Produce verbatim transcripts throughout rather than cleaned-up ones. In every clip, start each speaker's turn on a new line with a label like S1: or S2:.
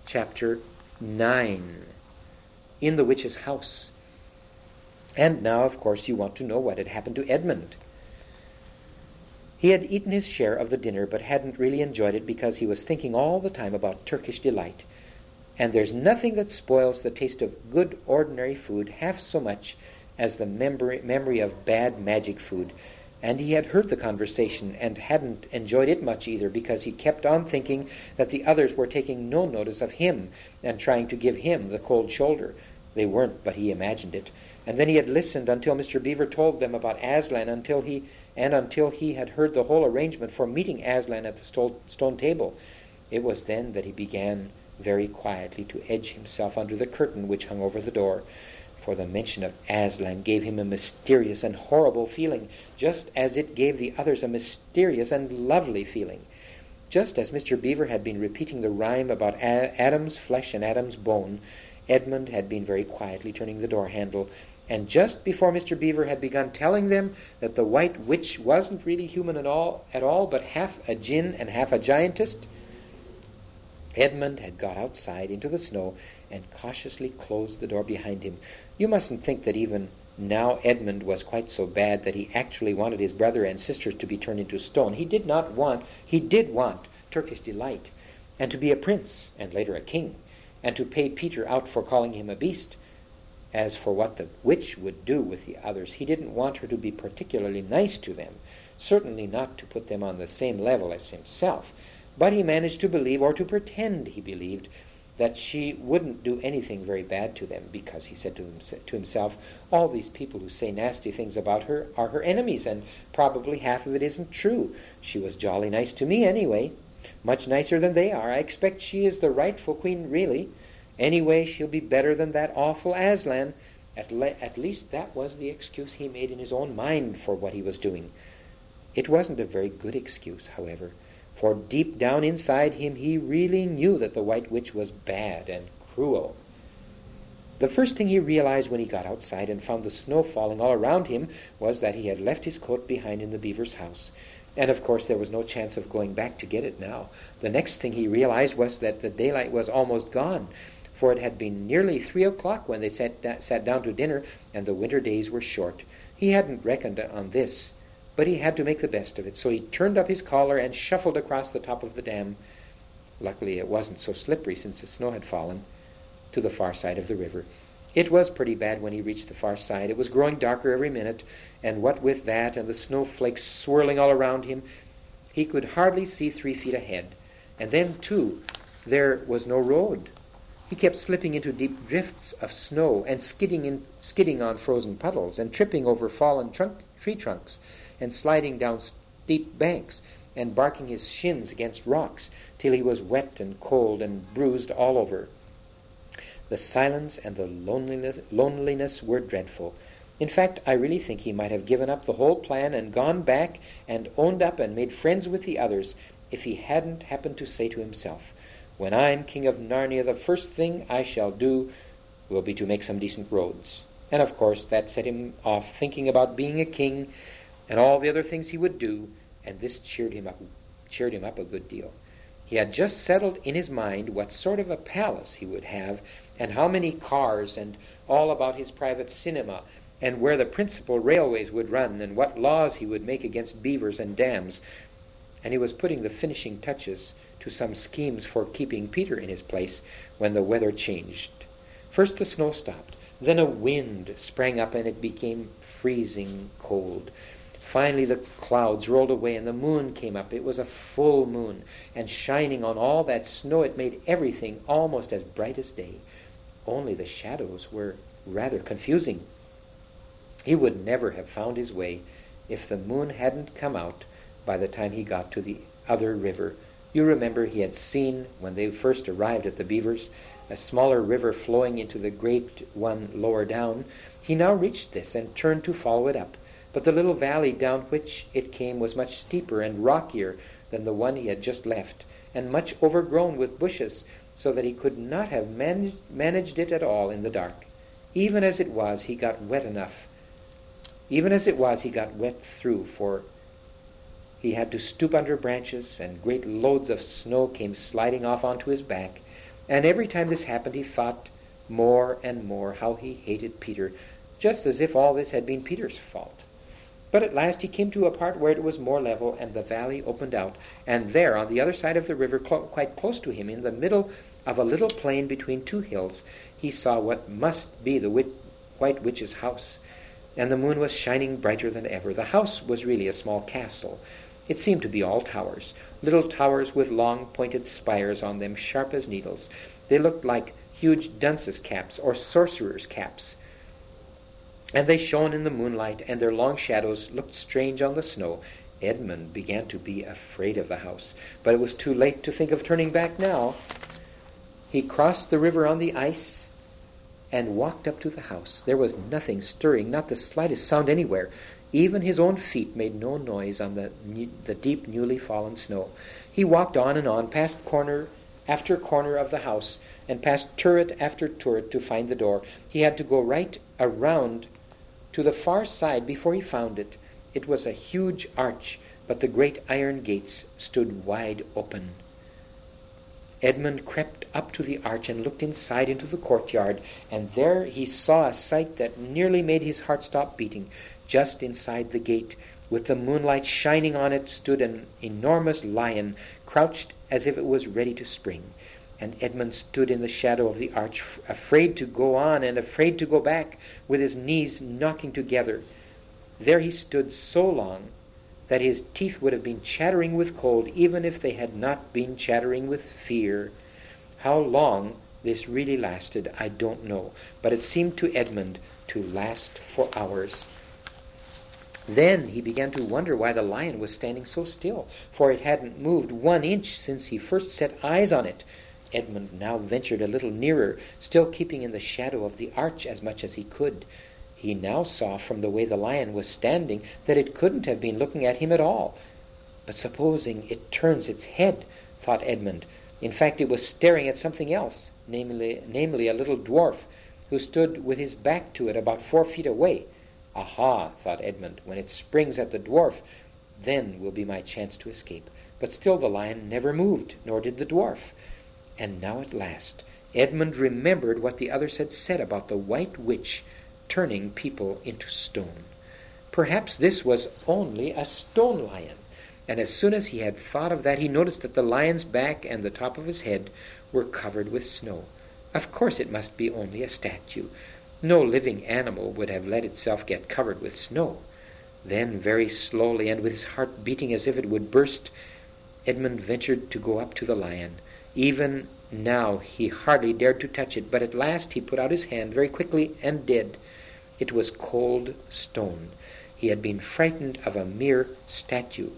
S1: chapter nine, in the witch's house. And now, of course, you want to know what had happened to Edmund. He had eaten his share of the dinner, but hadn't really enjoyed it because he was thinking all the time about Turkish delight. And there's nothing that spoils the taste of good ordinary food half so much as the memory, memory of bad magic food. And he had heard the conversation and hadn't enjoyed it much either, because he kept on thinking that the others were taking no notice of him and trying to give him the cold shoulder. They weren't, but he imagined it. And then he had listened until Mister Beaver told them about Aslan, until he and until he had heard the whole arrangement for meeting Aslan at the sto- stone table. It was then that he began very quietly to edge himself under the curtain which hung over the door, for the mention of Aslan gave him a mysterious and horrible feeling, just as it gave the others a mysterious and lovely feeling. Just as Mister Beaver had been repeating the rhyme about a- Adam's flesh and Adam's bone, Edmund had been very quietly turning the door handle, and just before Mister Beaver had begun telling them that the White Witch wasn't really human at all, at all, but half a djinn and half a giantess, Edmund had got outside into the snow and cautiously closed the door behind him. You mustn't think that even now Edmund was quite so bad that he actually wanted his brother and sisters to be turned into stone. He did not want, he did want Turkish delight, and to be a prince, and later a king, and to pay Peter out for calling him a beast. As for what the witch would do with the others, he didn't want her to be particularly nice to them, certainly not to put them on the same level as himself. But he managed to believe, or to pretend he believed, that she wouldn't do anything very bad to them, because he said to, them, to himself, all these people who say nasty things about her are her enemies, and probably half of it isn't true. She was jolly nice to me anyway, much nicer than they are. I expect she is the rightful queen, really. Anyway, she'll be better than that awful Aslan. At, le- at least that was the excuse he made in his own mind for what he was doing. It wasn't a very good excuse, however, for deep down inside him he really knew that the White Witch was bad and cruel. The first thing he realized when he got outside and found the snow falling all around him was that he had left his coat behind in the beaver's house. And of course there was no chance of going back to get it now. The next thing he realized was that the daylight was almost gone, for it had been nearly three o'clock when they sat, da- sat down to dinner, and the winter days were short. He hadn't reckoned on this, but he had to make the best of it, so he turned up his collar and shuffled across the top of the dam. Luckily it wasn't so slippery since the snow had fallen, to the far side of the river. It was pretty bad when he reached the far side. It was growing darker every minute, and what with that and the snowflakes swirling all around him, he could hardly see three feet ahead. And then, too, there was no road. He kept slipping into deep drifts of snow and skidding in, skidding on frozen puddles and tripping over fallen trunk, tree trunks and sliding down steep banks and barking his shins against rocks till he was wet and cold and bruised all over. The silence and the loneliness, loneliness were dreadful. In fact, I really think he might have given up the whole plan and gone back and owned up and made friends with the others if he hadn't happened to say to himself, when I'm king of Narnia, the first thing I shall do will be to make some decent roads. And of course that set him off thinking about being a king and all the other things he would do, and this cheered him up, cheered him up a good deal. He had just settled in his mind what sort of a palace he would have, and how many cars, and all about his private cinema, and where the principal railways would run, and what laws he would make against beavers and dams. And he was putting the finishing touches to some schemes for keeping Peter in his place when the weather changed. First the snow stopped, then a wind sprang up and it became freezing cold. Finally the clouds rolled away and the moon came up. It was a full moon, and shining on all that snow it made everything almost as bright as day. Only the shadows were rather confusing. He would never have found his way if the moon hadn't come out by the time he got to the other river. You remember he had seen, when they first arrived at the Beavers, a smaller river flowing into the great one lower down. He now reached this and turned to follow it up. But the little valley down which it came was much steeper and rockier than the one he had just left, and much overgrown with bushes, so that he could not have managed, managed it at all in the dark. Even as it was, he got wet enough. Even as it was, he got wet through, for he had to stoop under branches, and great loads of snow came sliding off onto his back, And every time this happened, he thought more and more how he hated Peter, just as if all this had been Peter's fault. But at last he came to a part where it was more level, and the valley opened out, and there, on the other side of the river, clo- quite close to him, in the middle of a little plain between two hills, he saw what must be the wit- White Witch's house. And the moon was shining brighter than ever. The house was really a small castle. It seemed to be all towers, little towers with long pointed spires on them, sharp as needles. They looked like huge dunces' caps or sorcerers' caps. And they shone in the moonlight, and their long shadows looked strange on the snow. Edmund began to be afraid of the house, but it was too late to think of turning back now. He crossed the river on the ice and walked up to the house. There was nothing stirring, not the slightest sound anywhere. Even his own feet made no noise on the, the deep, newly fallen snow. He walked on and on, past corner after corner of the house, and past turret after turret to find the door. He had to go right around to the far side before he found it. It was a huge arch, but the great iron gates stood wide open. Edmund crept up to the arch and looked inside into the courtyard, and there he saw a sight that nearly made his heart stop beating. Just inside the gate, with the moonlight shining on it, stood an enormous lion, crouched as if it was ready to spring. And Edmund stood in the shadow of the arch, afraid to go on and afraid to go back, with his knees knocking together. There he stood so long that his teeth would have been chattering with cold, even if they had not been chattering with fear. How long this really lasted, I don't know, but it seemed to Edmund to last for hours. Then he began to wonder why the lion was standing so still, for it hadn't moved one inch since he first set eyes on it. Edmund now ventured a little nearer, still keeping in the shadow of the arch as much as he could. He now saw from the way the lion was standing that it couldn't have been looking at him at all. But supposing it turns its head, thought Edmund. In fact, it was staring at something else, namely, namely a little dwarf, who stood with his back to it about four feet away. Aha, thought Edmund, when it springs at the dwarf, then will be my chance to escape. But still the lion never moved, nor did the dwarf. And now at last Edmund remembered what the others had said about the White Witch turning people into stone. Perhaps this was only a stone lion, and as soon as he had thought of that, he noticed that the lion's back and the top of his head were covered with snow. Of course it must be only a statue. No living animal would have let itself get covered with snow. Then, very slowly, and with his heart beating as if it would burst, Edmund ventured to go up to the lion. Even now he hardly dared to touch it, but at last he put out his hand very quickly and did. It was cold stone. He had been frightened of a mere statue.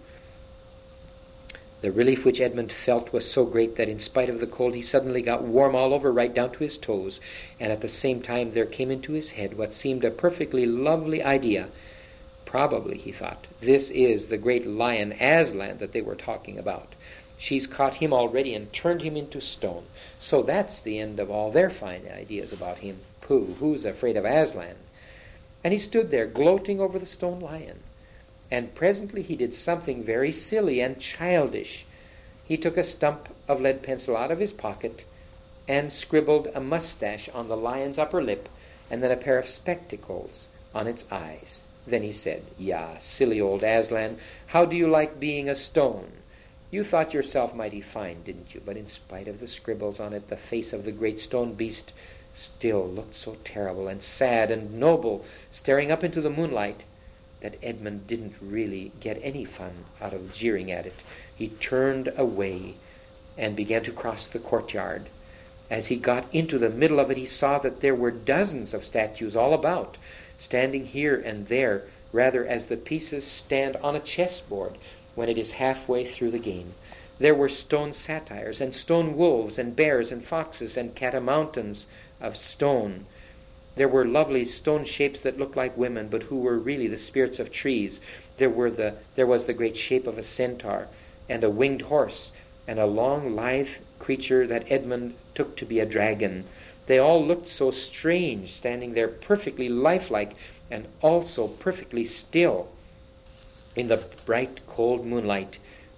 S1: The relief which Edmund felt was so great that in spite of the cold he suddenly got warm all over right down to his toes, and at the same time there came into his head what seemed a perfectly lovely idea. Probably, he thought, this is the great lion Aslan that they were talking about. She's caught him already and turned him into stone. So that's the end of all their fine ideas about him. Pooh, who's afraid of Aslan? And he stood there gloating over the stone lion. And presently he did something very silly and childish. He took a stump of lead pencil out of his pocket and scribbled a mustache on the lion's upper lip and then a pair of spectacles on its eyes. Then he said, "Yah, silly old Aslan, how do you like being a stone? You thought yourself mighty fine, didn't you? But in spite of the scribbles on it, the face of the great stone beast still looked so terrible and sad and noble, staring up into the moonlight, that Edmund didn't really get any fun out of jeering at it. He turned away and began to cross the courtyard. As he got into the middle of it, he saw that there were dozens of statues all about, standing here and there, rather as the pieces stand on a chessboard when it is halfway through the game. There were stone satyrs and stone wolves and bears and foxes and catamountains of stone. There were lovely stone shapes that looked like women, but who were really the spirits of trees. There were the there was the great shape of a centaur, and a winged horse, and a long, lithe creature that Edmund took to be a dragon. They all looked so strange, standing there perfectly lifelike, and also perfectly still in the bright, cold moonlight.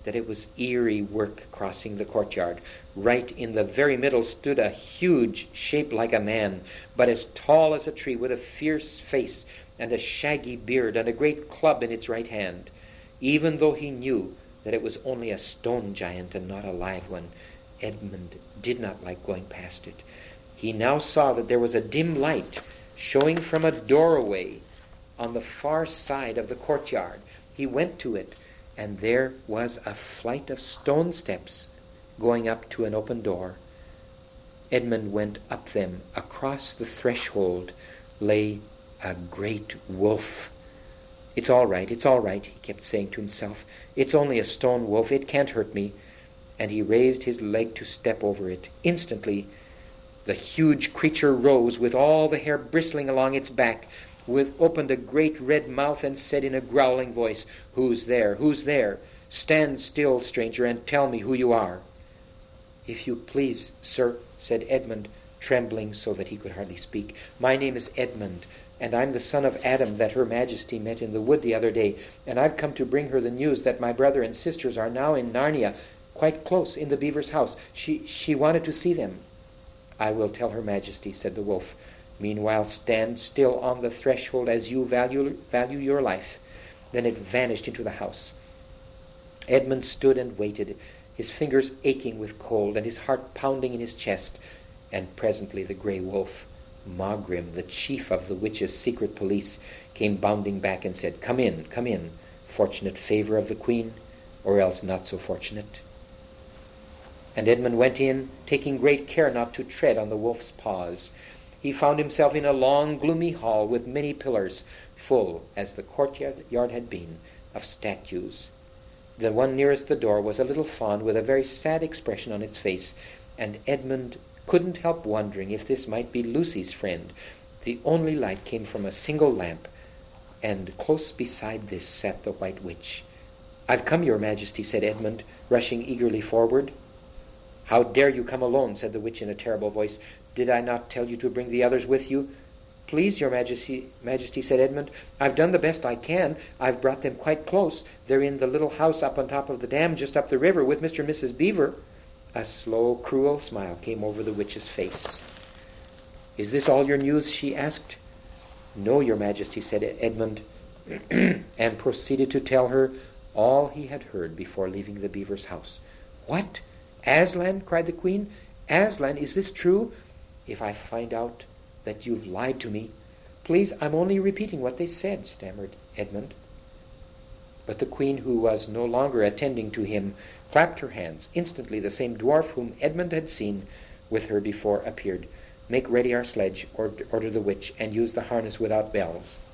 S1: that it was eerie work crossing the courtyard. Right in the very middle stood a huge shape like a man, but as tall as a tree, with a fierce face and a shaggy beard and a great club in its right hand. Even though he knew that it was only a stone giant and not a live one, Edmund did not like going past it. He now saw that there was a dim light showing from a doorway on the far side of the courtyard. He went to it, and there was a flight of stone steps going up to an open door. Edmund went up them. Across the threshold lay a great wolf. "It's all right, it's all right," he kept saying to himself. "It's only a stone wolf. It can't hurt me." And he raised his leg to step over it. Instantly, the huge creature rose with all the hair bristling along its back, with opened a great red mouth, and said in a growling voice, "Who's there? Who's there? Stand still, stranger, and tell me who you are." "If you please, sir," said Edmund, trembling so that he could hardly speak, "my name is Edmund, and I'm the son of Adam that Her Majesty met in the wood the other day, and I've come to bring her the news that my brother and sisters are now in Narnia, quite close in the beaver's house. She she wanted to see them." "I will tell Her Majesty," said the wolf. "Meanwhile, stand still on the threshold as you value value your life." Then it vanished into the house. Edmund stood and waited, his fingers aching with cold and his heart pounding in his chest. And presently the grey wolf, Mogrim, the chief of the witches' secret police, came bounding back and said, "Come in, come in, fortunate favour of the queen, or else not so fortunate." And Edmund went in, taking great care not to tread on the wolf's paws. He found himself in a long, gloomy hall with many pillars, full, as the courtyard had been, of statues. The one nearest the door was a little fawn with a very sad expression on its face, and Edmund couldn't help wondering if this might be Lucy's friend. The only light came from a single lamp, and close beside this sat the White Witch. "I've come, Your Majesty," said Edmund, rushing eagerly forward. "How dare you come alone?" said the witch in a terrible voice. "Did I not tell you to bring the others with you?" "Please, Your Majesty, Majesty," said Edmund, "I've done the best I can. I've brought them quite close. They're in the little house up on top of the dam just up the river with Mister and Missus Beaver." A slow, cruel smile came over the witch's face. "Is this all your news?" she asked. "No, Your Majesty," said Edmund, and proceeded to tell her all he had heard before leaving the beaver's house. "What? Aslan?" cried the queen. "Aslan, is this true? If I find out that you've lied to me—" "Please, I'm only repeating what they said," stammered Edmund. But the queen, who was no longer attending to him, clapped her hands. Instantly the same dwarf whom Edmund had seen with her before appeared. "Make ready our sledge," ordered the witch, "and use the harness without bells."